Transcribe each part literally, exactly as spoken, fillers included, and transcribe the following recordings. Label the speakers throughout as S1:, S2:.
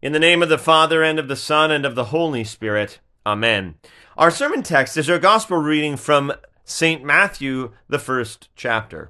S1: In the name of the Father, and of the Son, and of the Holy Spirit. Amen. Our sermon text is our gospel reading from Saint Matthew, the first chapter.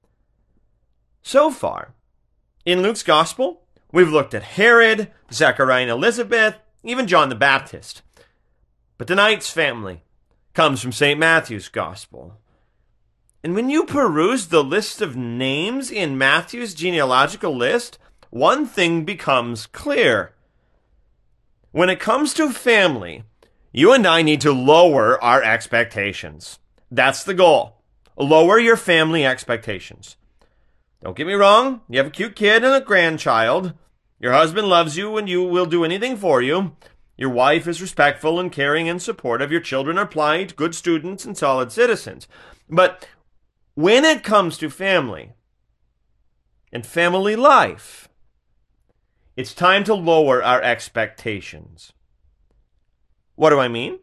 S1: So far, in Luke's gospel, we've looked at Herod, Zechariah and Elizabeth, even John the Baptist. But tonight's family comes from Saint Matthew's gospel. And when you peruse the list of names in Matthew's genealogical list, one thing becomes clear. When it comes to family, you and I need to lower our expectations. That's the goal. Lower your family expectations. Don't get me wrong, you have a cute kid and a grandchild. Your husband loves you and you will do anything for you. Your wife is respectful and caring and supportive. Your children are polite, good students, and solid citizens. But when it comes to family and family life, it's time to lower our expectations. What do I mean?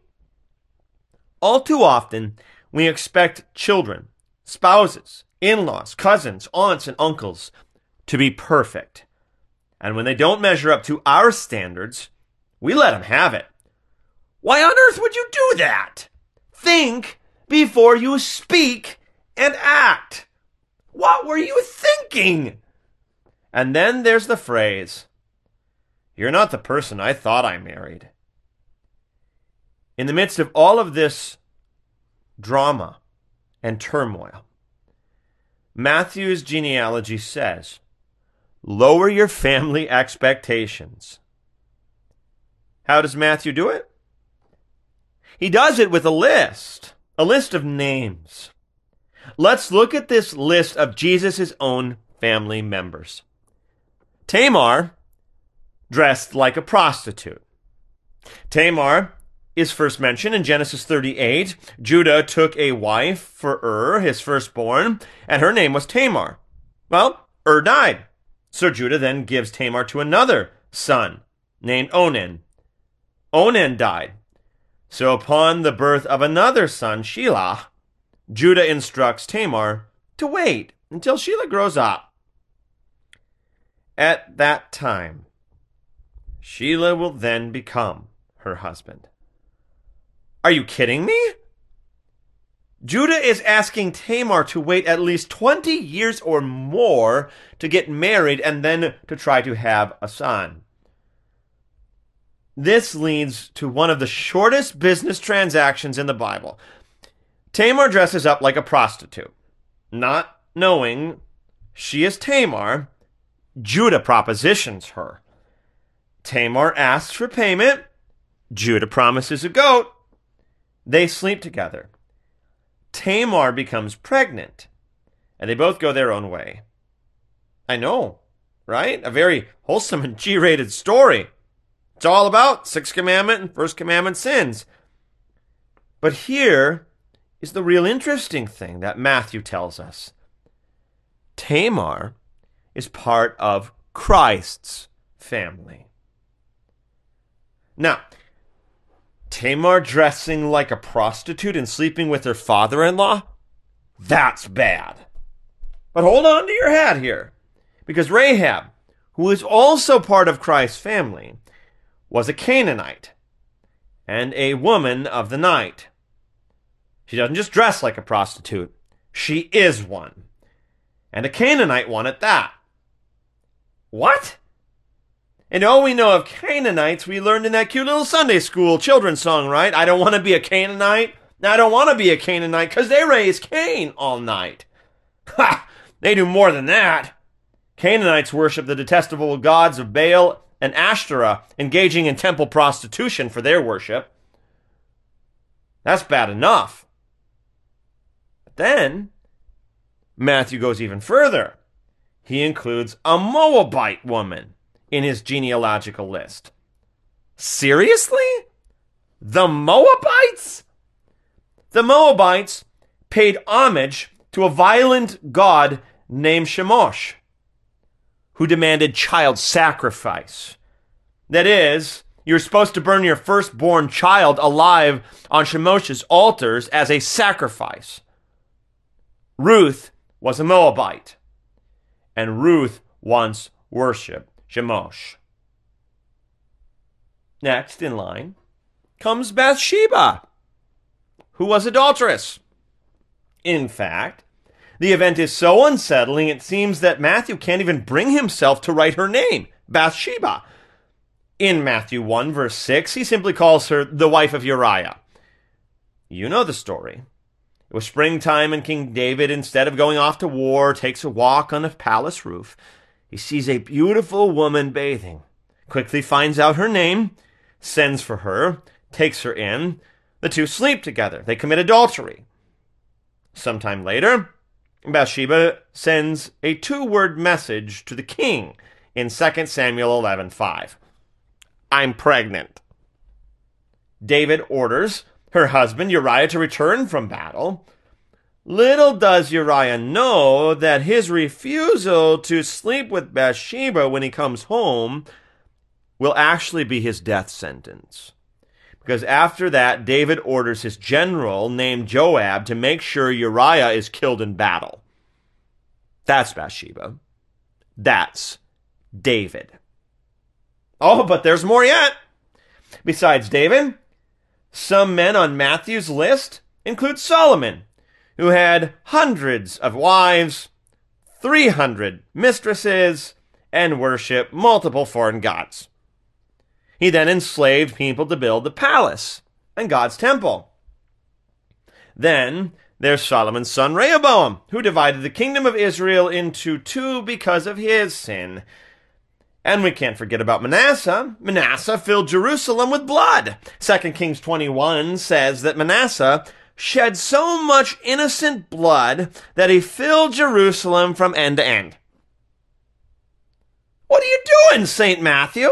S1: All too often, we expect children, spouses, in-laws, cousins, aunts, and uncles to be perfect. And when they don't measure up to our standards, we let them have it. Why on earth would you do that? Think before you speak and act. What were you thinking? And then there's the phrase, "You're not the person I thought I married." In the midst of all of this drama and turmoil, Matthew's genealogy says, lower your family expectations. How does Matthew do it? He does it with a list, a list of names. Let's look at this list of Jesus' own family members. Tamar dressed like a prostitute. Tamar is first mentioned in Genesis thirty-eight. Judah took a wife for Ur, his firstborn, and her name was Tamar. Well, Ur died. So Judah then gives Tamar to another son named Onan. Onan died. So upon the birth of another son, Shelah, Judah instructs Tamar to wait until Shelah grows up. At that time, Shelah will then become her husband. Are you kidding me? Judah is asking Tamar to wait at least twenty years or more to get married and then to try to have a son. This leads to one of the shortest business transactions in the Bible. Tamar dresses up like a prostitute. Not knowing she is Tamar, Judah propositions her. Tamar asks for payment. Judah promises a goat. They sleep together. Tamar becomes pregnant, and they both go their own way. I know, right? A very wholesome and G-rated story. It's all about Sixth Commandment and First Commandment sins. But here is the real interesting thing that Matthew tells us. Tamar is part of Christ's family. Now, Tamar dressing like a prostitute and sleeping with her father-in-law? That's bad. But hold on to your hat here, because Rahab, who is also part of Christ's family, was a Canaanite and a woman of the night. She doesn't just dress like a prostitute. She is one. And a Canaanite one at that. What? And all we know of Canaanites, we learned in that cute little Sunday school children's song, right? I don't want to be a Canaanite. I don't want to be a Canaanite because they raise Cain all night. Ha! They do more than that. Canaanites worship the detestable gods of Baal and Ashtoreth, engaging in temple prostitution for their worship. That's bad enough. But then, Matthew goes even further. He includes a Moabite woman in his genealogical list. Seriously? The Moabites? The Moabites paid homage to a violent god named Chemosh, who demanded child sacrifice. That is, you're supposed to burn your firstborn child alive on Chemosh's altars as a sacrifice. Ruth was a Moabite, and Ruth once worshipped Chemosh. next in line comes Bathsheba, who was adulterous. In fact, the event is so unsettling, it seems that Matthew can't even bring himself to write her name, Bathsheba. In Matthew one, verse six, he simply calls her the wife of Uriah. You know the story. It was springtime, and King David, instead of going off to war, takes a walk on a palace roof. He sees a beautiful woman bathing, quickly finds out her name, sends for her, takes her in. The two sleep together. They commit adultery. Sometime later, Bathsheba sends a two-word message to the king in Second Samuel eleven five. I'm pregnant. David orders her husband Uriah to return from battle. Little does Uriah know that his refusal to sleep with Bathsheba when he comes home will actually be his death sentence. Because after that, David orders his general named Joab to make sure Uriah is killed in battle. That's Bathsheba. That's David. Oh, but there's more yet. Besides David, some men on Matthew's list include Solomon, who had hundreds of wives, three hundred mistresses, and worshiped multiple foreign gods. He then enslaved people to build the palace and God's temple. Then there's Solomon's son Rehoboam, who divided the kingdom of Israel into two because of his sin. And we can't forget about Manasseh. Manasseh filled Jerusalem with blood. Second Kings twenty-one says that Manasseh shed so much innocent blood that he filled Jerusalem from end to end. What are you doing, Saint Matthew?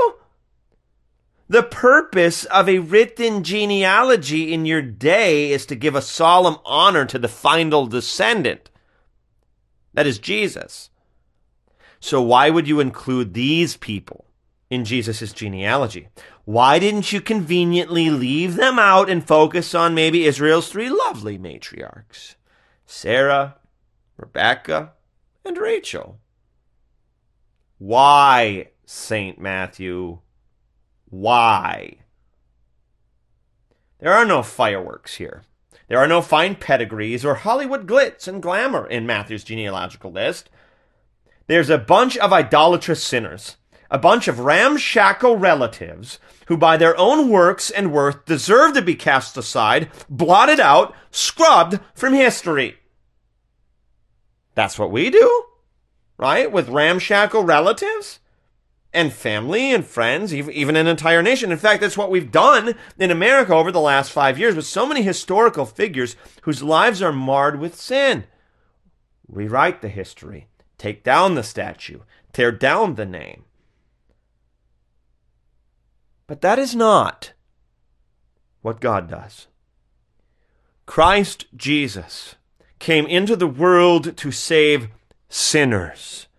S1: The purpose of a written genealogy in your day is to give a solemn honor to the final descendant. That is Jesus. So why would you include these people in Jesus' genealogy? Why didn't you conveniently leave them out and focus on maybe Israel's three lovely matriarchs? Sarah, Rebecca, and Rachel. Why, Saint Matthew? Why? There are no fireworks here. There are no fine pedigrees or Hollywood glitz and glamour in Matthew's genealogical list. There's a bunch of idolatrous sinners, a bunch of ramshackle relatives who by their own works and worth deserve to be cast aside, blotted out, scrubbed from history. That's what we do, right? With ramshackle relatives and family and friends, even an entire nation. In fact, that's what we've done in America over the last five years with so many historical figures whose lives are marred with sin. Rewrite the history. Take down the statue. Tear down the name. But that is not what God does. Christ Jesus came into the world to save sinners,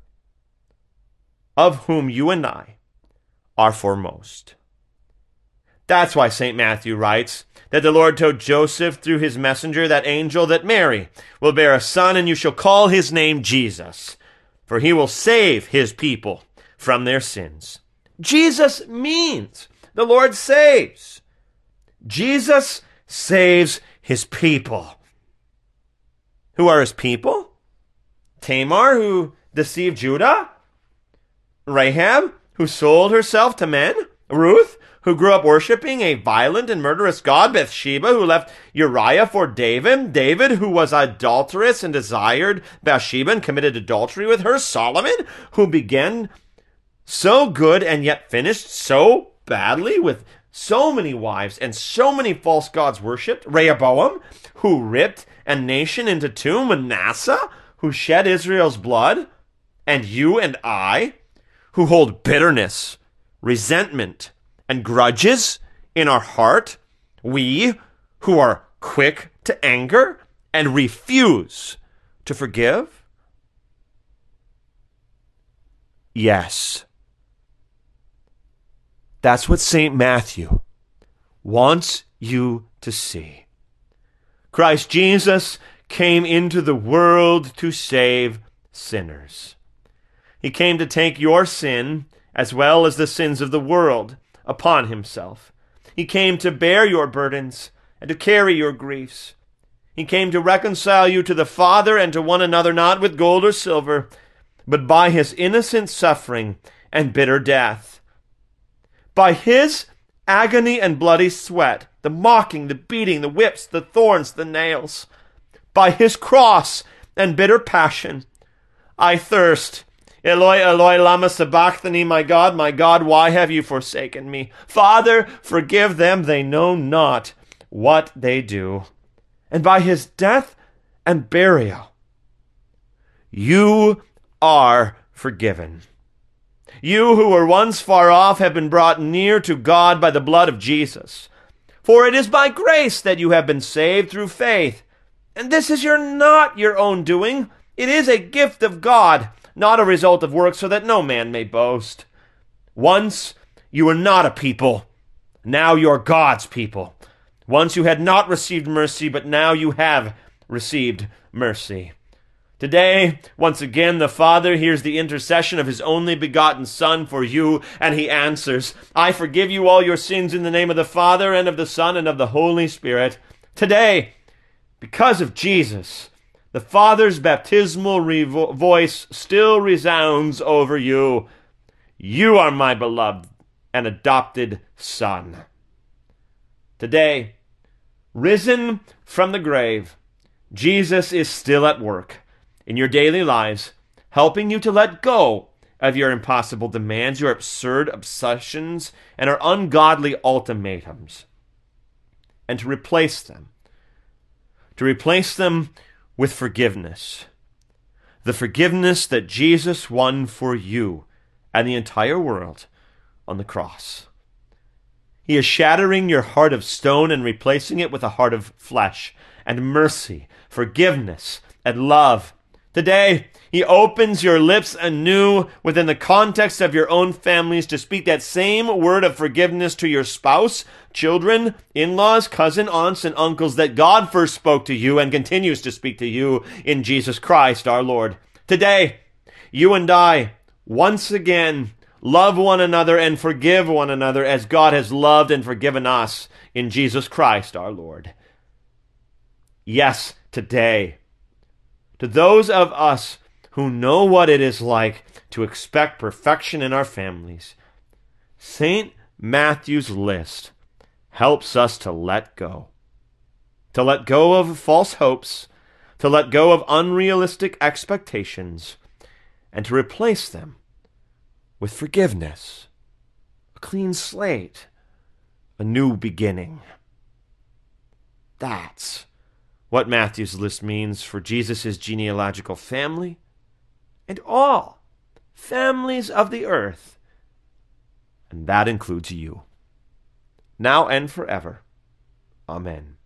S1: of whom you and I are foremost. That's why Saint Matthew writes that the Lord told Joseph through his messenger, that angel, that Mary will bear a son, and you shall call his name Jesus, for he will save his people from their sins. Jesus means the Lord saves. Jesus saves his people. Who are his people? Tamar, who deceived Judah? Rahab, who sold herself to men? Ruth, who grew up worshiping a violent and murderous god? Bathsheba, who left Uriah for David? David, who was adulterous and desired Bathsheba and committed adultery with her? Solomon, who began so good and yet finished so badly with so many wives and so many false gods worshipped? Rehoboam, who ripped a nation into two? Manasseh, who shed Israel's blood? And you and I, who hold bitterness, resentment, and grudges in our heart, we who are quick to anger and refuse to forgive? Yes. That's what Saint Matthew wants you to see. Christ Jesus came into the world to save sinners. He came to take your sin as well as the sins of the world upon himself. He came to bear your burdens and to carry your griefs. He came to reconcile you to the Father and to one another, not with gold or silver, but by his innocent suffering and bitter death. By his agony and bloody sweat, the mocking, the beating, the whips, the thorns, the nails. By his cross and bitter passion, I thirst. Eloi, Eloi, lama sabachthani, my God, my God, why have you forsaken me? Father, forgive them, they know not what they do. And by his death and burial, you are forgiven. You who were once far off have been brought near to God by the blood of Jesus. For it is by grace that you have been saved through faith. And this is your not your own doing. It is a gift of God, not a result of works, so that no man may boast. Once you were not a people, now you are God's people. Once you had not received mercy, but now you have received mercy. Today, once again, the Father hears the intercession of his only begotten Son for you, and he answers, I forgive you all your sins in the name of the Father, and of the Son, and of the Holy Spirit. Today, because of Jesus, the Father's baptismal revo- voice still resounds over you. You are my beloved and adopted Son. Today, risen from the grave, Jesus is still at work in your daily lives, helping you to let go of your impossible demands, your absurd obsessions, and our ungodly ultimatums, and to replace them. To replace them with forgiveness. The forgiveness that Jesus won for you and the entire world on the cross. He is shattering your heart of stone and replacing it with a heart of flesh and mercy, forgiveness, and love. Today, he opens your lips anew within the context of your own families to speak that same word of forgiveness to your spouse, children, in-laws, cousin, aunts, and uncles that God first spoke to you and continues to speak to you in Jesus Christ our Lord. Today, you and I, once again, love one another and forgive one another as God has loved and forgiven us in Jesus Christ our Lord. Yes, today, to those of us who know what it is like to expect perfection in our families, Saint Matthew's list helps us to let go. To let go of false hopes, to let go of unrealistic expectations, and to replace them with forgiveness, a clean slate, a new beginning. That's what Matthew's list means for Jesus' genealogical family and all families of the earth. And that includes you. Now and forever. Amen.